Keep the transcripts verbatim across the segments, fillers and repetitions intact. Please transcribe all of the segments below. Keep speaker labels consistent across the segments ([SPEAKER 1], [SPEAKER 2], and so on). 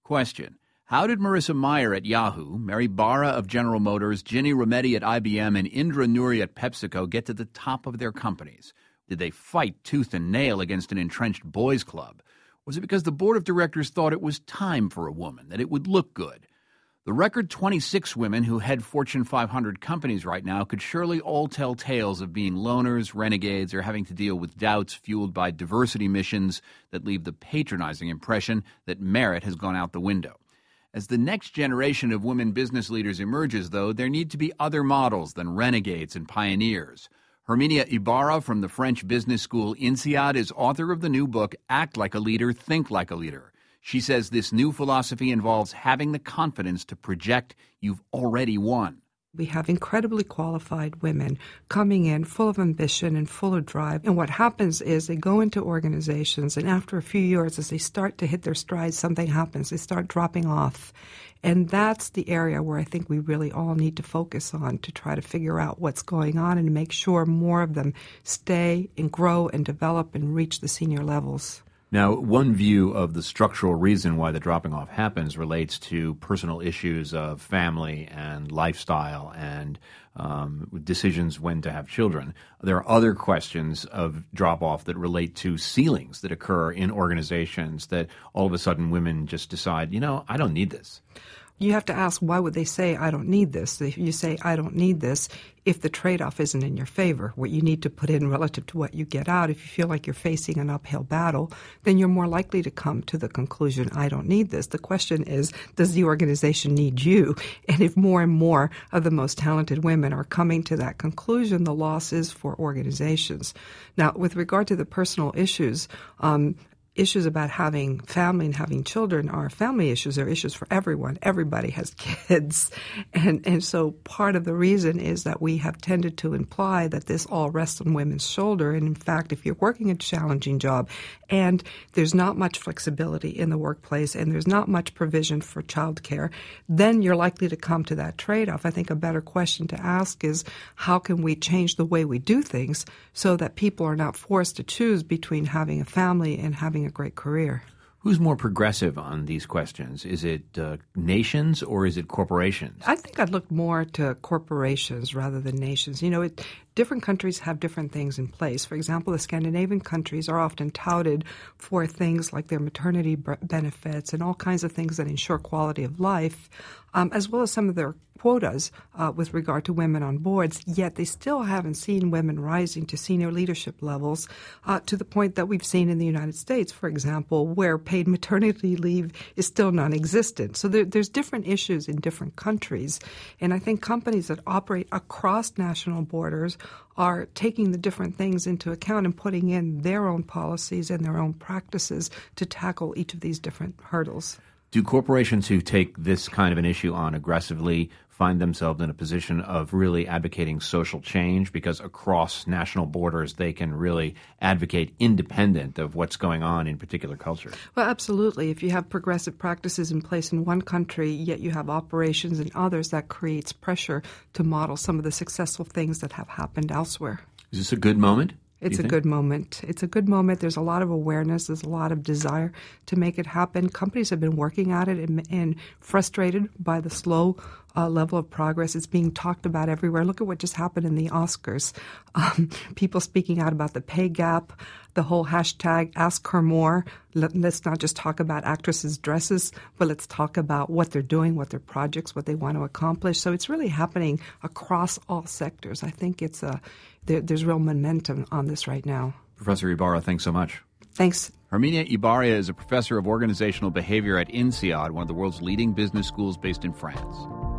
[SPEAKER 1] Question: how did Marissa Mayer at Yahoo, Mary Barra of General Motors, Ginny Rometty at I B M, and Indra Nooyi at PepsiCo get to the top of their companies? Did they fight tooth and nail against an entrenched boys' club? Was it because the board of directors thought it was time for a woman, that it would look good? The record twenty-six women who head Fortune five hundred companies right now could surely all tell tales of being loners, renegades, or having to deal with doubts fueled by diversity missions that leave the patronizing impression that merit has gone out the window. As the next generation of women business leaders emerges, though, there need to be other models than renegades and pioneers. Herminia Ibarra from the French business school INSEAD is author of the new book, Act Like a Leader, Think Like a Leader. She says this new philosophy involves having the confidence to project you've already won.
[SPEAKER 2] We have incredibly qualified women coming in full of ambition and full of drive. And what happens is they go into organizations, and after a few years, as they start to hit their stride, something happens. They start dropping off. And that's the area where I think we really all need to focus on to try to figure out what's going on and to make sure more of them stay and grow and develop and reach the senior levels.
[SPEAKER 1] Now, one view of the structural reason why the dropping off happens relates to personal issues of family and lifestyle and um, decisions when to have children. There are other questions of drop-off that relate to ceilings that occur in organizations that all of a sudden women just decide, you know, I don't need this.
[SPEAKER 2] You have to ask, why would they say, I don't need this? If you say, I don't need this, if the trade-off isn't in your favor, what you need to put in relative to what you get out, if you feel like you're facing an uphill battle, then you're more likely to come to the conclusion, I don't need this. The question is, does the organization need you? And if more and more of the most talented women are coming to that conclusion, the loss is for organizations. Now, with regard to the personal issues, um, issues about having family and having children are family issues. They're issues for everyone. Everybody has kids. And and so part of the reason is that we have tended to imply that this all rests on women's shoulder. And in fact, if you're working a challenging job and there's not much flexibility in the workplace and there's not much provision for childcare, then you're likely to come to that trade-off. I think a better question to ask is, how can we change the way we do things so that people are not forced to choose between having a family and having a great career?
[SPEAKER 1] Who's more progressive on these questions? Is it uh, nations or is it corporations?
[SPEAKER 2] I think I'd look more to corporations rather than nations. You know, it, different countries have different things in place. For example, the Scandinavian countries are often touted for things like their maternity b- benefits and all kinds of things that ensure quality of life, um, as well as some of their quotas uh, with regard to women on boards, yet they still haven't seen women rising to senior leadership levels uh, to the point that we've seen in the United States, for example, where paid maternity leave is still non-existent. So there, there's different issues in different countries. And I think companies that operate across national borders are taking the different things into account and putting in their own policies and their own practices to tackle each of these different hurdles.
[SPEAKER 1] Do corporations who take this kind of an issue on aggressively find themselves in a position of really advocating social change because across national borders they can really advocate independent of what's going on in particular culture?
[SPEAKER 2] Well, absolutely. If you have progressive practices in place in one country, yet you have operations in others, that creates pressure to model some of the successful things that have happened elsewhere.
[SPEAKER 1] Is this a good moment?
[SPEAKER 2] It's a good moment. It's a good moment. There's a lot of awareness. There's a lot of desire to make it happen. Companies have been working at it and, and frustrated by the slow uh, level of progress. It's being talked about everywhere. Look at what just happened in the Oscars. Um, people speaking out about the pay gap, the whole hashtag Ask Her More. Let, let's not just talk about actresses' dresses, but let's talk about what they're doing, what their projects, what they want to accomplish. So it's really happening across all sectors. I think it's a there, there's real momentum on this right now.
[SPEAKER 1] Professor Ibarra, thanks so much.
[SPEAKER 2] Thanks.
[SPEAKER 1] Herminia Ibarra is a professor of organizational behavior at INSEAD, one of the world's leading business schools based in France.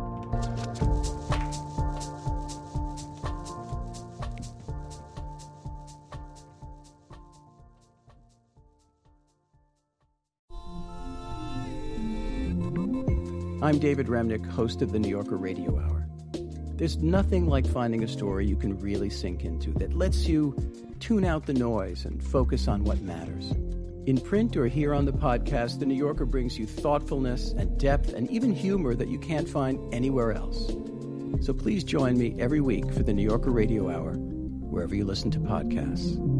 [SPEAKER 3] I'm David Remnick, host of the New Yorker Radio Hour. There's nothing like finding a story you can really sink into that lets you tune out the noise and focus on what matters. In print or here on the podcast, the New Yorker brings you thoughtfulness and depth and even humor that you can't find anywhere else. So please join me every week for the New Yorker Radio Hour, wherever you listen to podcasts.